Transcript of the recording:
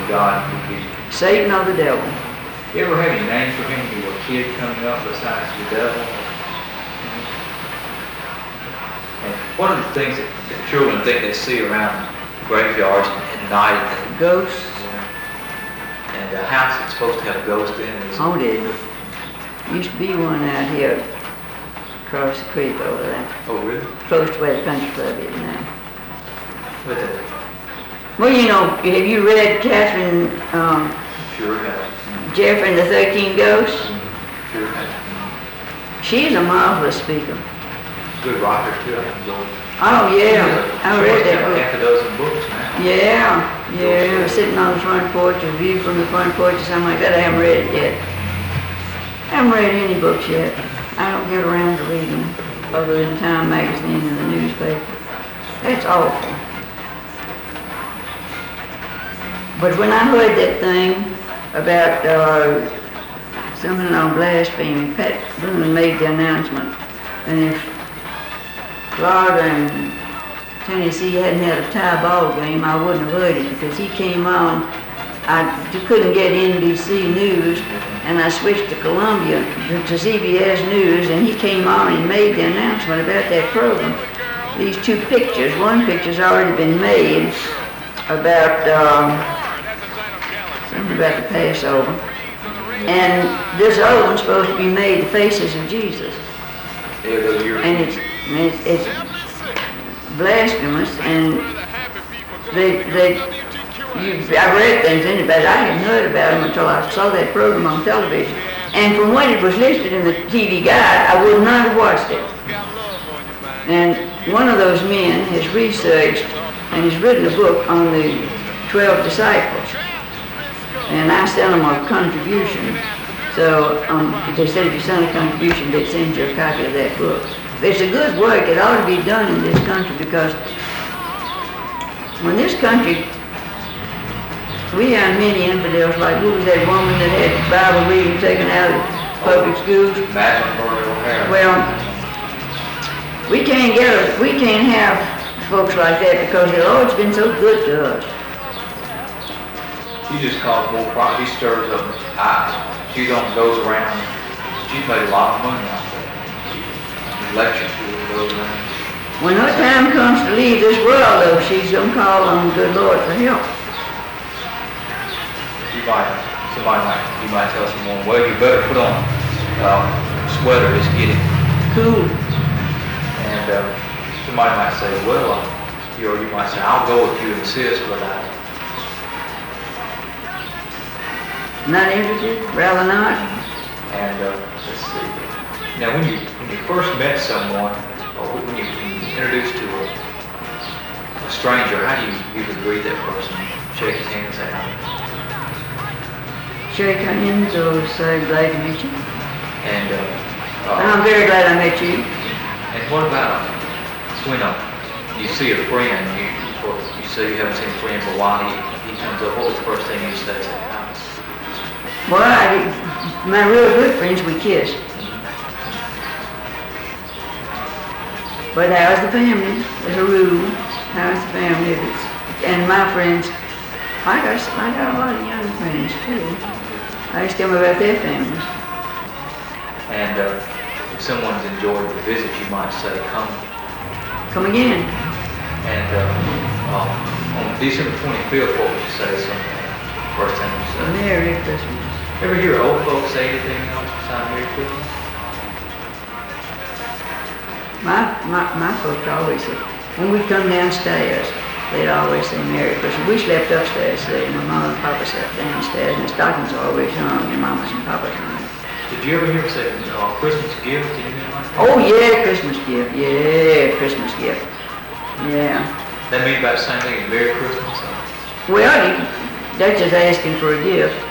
God would be? Satan or the devil. You ever have any names for him when you were a kid coming up besides the devil? And what are the things that children think they see around graveyards at night? Ghosts. And a house that's supposed to have a ghost in it. Haunted. Used to be one out here across the creek over there. Oh, really? Close to where the country club is now. What the? Well, you know, have you read Catherine Sure have. Jeffrey and the 13 Ghosts? Sure have. She's a marvelous speaker. Good writer too, I enjoy. Oh yeah, I read that book. Half a dozen books now. Yeah, sitting on the front porch, a view from the front porch or something like that. I haven't read it yet. I haven't read any books yet. I don't get around to reading other than Time magazine and the newspaper. That's awful. But when I heard that thing about something on blasphemy, Pat Boone made the announcement, and if Florida and Tennessee hadn't had a tie ball game, I wouldn't have heard it, because he came on. I couldn't get NBC News, and I switched to Columbia, to CBS News, and he came on and made the announcement about that program. These two pictures, one picture's already been made about something about the Passover, and this other one's supposed to be made the faces of Jesus. And it's blasphemous, and I read things in it, but I hadn't heard about them until I saw that program on television. And from what it was listed in the TV guide, I would not have watched it. And one of those men has researched and has written a book on the 12 disciples. And I sent them a contribution. So they said if you send a contribution, they'd send you a copy of that book. It's a good work. It ought to be done in this country, because when this country, we have many infidels, like who was that woman that had Bible reading taken out of public schools? Well, we can't have folks like that, because the Lord's been so good to us. She just caused more problems. She stirs up eyes. She goes around. She's made a lot of money off of it. Lectures goes around. When her time comes to leave this world, though, she's going to call on the good Lord for help. You might tell someone, well, you better put on a sweater, it's getting cool. And somebody might say, well, you might say, I'll go if you insist, but not interested? Rather not? And let's see. Now, when you first met someone, or when you introduced to a stranger, how do you usually greet that person? Shake his hand and say hi? Shake hands or say glad to meet you. And I'm very glad I met you. And what about when you see a friend, you say you haven't seen a friend for a while, he comes up, what was the first thing you say? Well, my real good friends, we kiss. But how's the family? There's a rule. How's the family? And my friends, I got a lot of young friends too. I ask them about their families. And if someone's enjoyed the visit, you might say, come again. And on December 25th, what would you say? First thing you say? Merry Christmas. Ever hear old folks say anything else besides Merry Christmas? My folks always say, when we come downstairs, they'd always say Merry Christmas. We slept upstairs today, and my mom and papa slept downstairs, and the stockings are always hung, and mamas and papas hung. Did you ever hear them say Christmas gift? Anything like that? Oh yeah, Christmas gift. Yeah, Christmas gift. Yeah. That means about the same thing as Merry Christmas? Well, that's just asking for a gift.